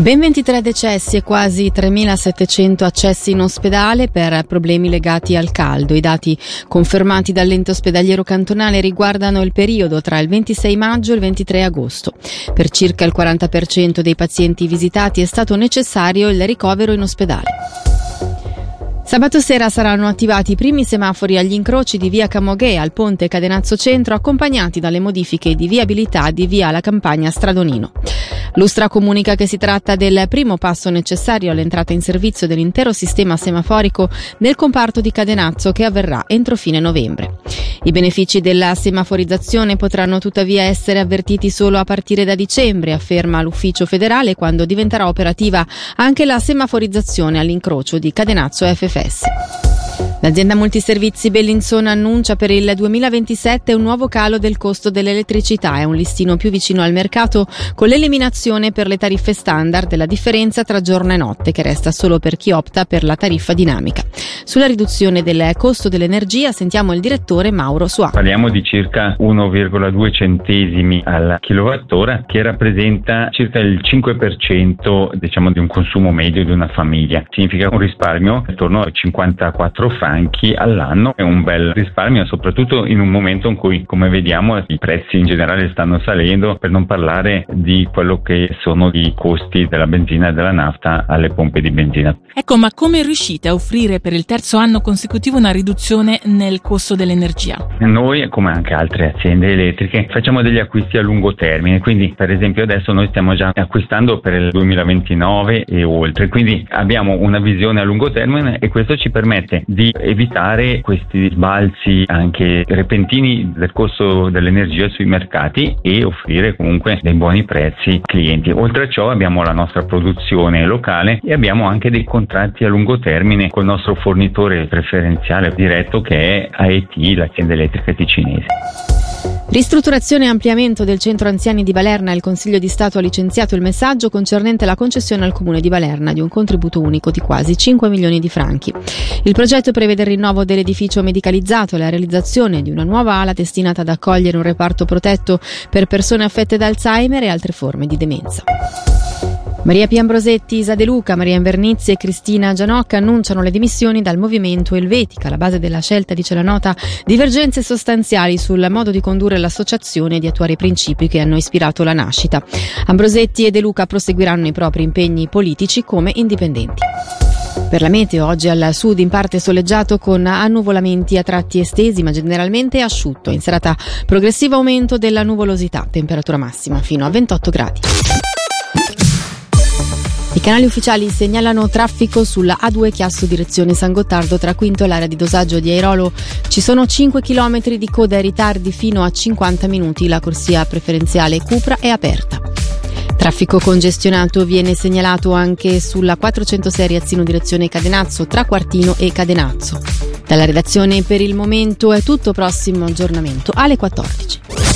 Ben 23 decessi e quasi 3.700 accessi in ospedale per problemi legati al caldo. I dati confermati dall'ente ospedaliero cantonale riguardano il periodo tra il 26 maggio e il 23 agosto. Per circa il 40% dei pazienti visitati è stato necessario il ricovero in ospedale. Sabato sera saranno attivati i primi semafori agli incroci di via Camoghe al ponte Cadenazzo Centro, accompagnati dalle modifiche di viabilità di via La Campagna Stradonino. L'Ustra comunica che si tratta del primo passo necessario all'entrata in servizio dell'intero sistema semaforico nel comparto di Cadenazzo, che avverrà entro fine novembre. I benefici della semaforizzazione potranno tuttavia essere avvertiti solo a partire da dicembre, afferma l'ufficio federale, quando diventerà operativa anche la semaforizzazione all'incrocio di Cadenazzo FFS. L'azienda multiservizi Bellinzona annuncia per il 2027 un nuovo calo del costo dell'elettricità e un listino più vicino al mercato, con l'eliminazione per le tariffe standard della differenza tra giorno e notte, che resta solo per chi opta per la tariffa dinamica. Sulla riduzione del costo dell'energia sentiamo il direttore Mauro Suà. Parliamo di circa 1,2 centesimi al kilowattora, che rappresenta circa il 5% di un consumo medio di una famiglia. Significa un risparmio attorno ai 54 franchi all'anno. È un bel risparmio, soprattutto in un momento in cui, come vediamo, i prezzi in generale stanno salendo, per non parlare di quello che sono i costi della benzina e della nafta alle pompe di benzina. Ecco, ma come riuscite a offrire per il terzo anno consecutivo una riduzione nel costo dell'energia? Noi, come anche altre aziende elettriche, facciamo degli acquisti a lungo termine, quindi per esempio adesso noi stiamo già acquistando per il 2029 e oltre, quindi abbiamo una visione a lungo termine e questo ci permette di evitare questi sbalzi anche repentini del costo dell'energia sui mercati e offrire comunque dei buoni prezzi ai clienti. Oltre a ciò abbiamo la nostra produzione locale e abbiamo anche dei contratti a lungo termine col nostro fornitore preferenziale diretto, che è AET, l'azienda elettrica ticinese. Ristrutturazione e ampliamento del centro anziani di Balerna. Il Consiglio di Stato ha licenziato il messaggio concernente la concessione al Comune di Balerna di un contributo unico di quasi 5 milioni di franchi. Il progetto prevede il rinnovo dell'edificio medicalizzato e la realizzazione di una nuova ala destinata ad accogliere un reparto protetto per persone affette da Alzheimer e altre forme di demenza. Maria P. Ambrosetti, Isa De Luca, Maria Invernizzi e Cristina Gianocca annunciano le dimissioni dal movimento Elvetica. La base della scelta, dice la nota, divergenze sostanziali sul modo di condurre l'associazione e di attuare i principi che hanno ispirato la nascita. Ambrosetti e De Luca proseguiranno i propri impegni politici come indipendenti. Per la meteo, oggi al sud in parte soleggiato con annuvolamenti a tratti estesi ma generalmente asciutto. In serata progressivo aumento della nuvolosità, temperatura massima fino a 28 gradi. I canali ufficiali segnalano traffico sulla A2 Chiasso direzione San Gottardo, tra Quinto e l'area di dosaggio di Airolo. Ci sono 5 km di coda e ritardi fino a 50 minuti. La corsia preferenziale Cupra è aperta. Traffico congestionato viene segnalato anche sulla 406 Riazzino direzione Cadenazzo, tra Quartino e Cadenazzo. Dalla redazione per il momento è tutto, prossimo aggiornamento alle 14.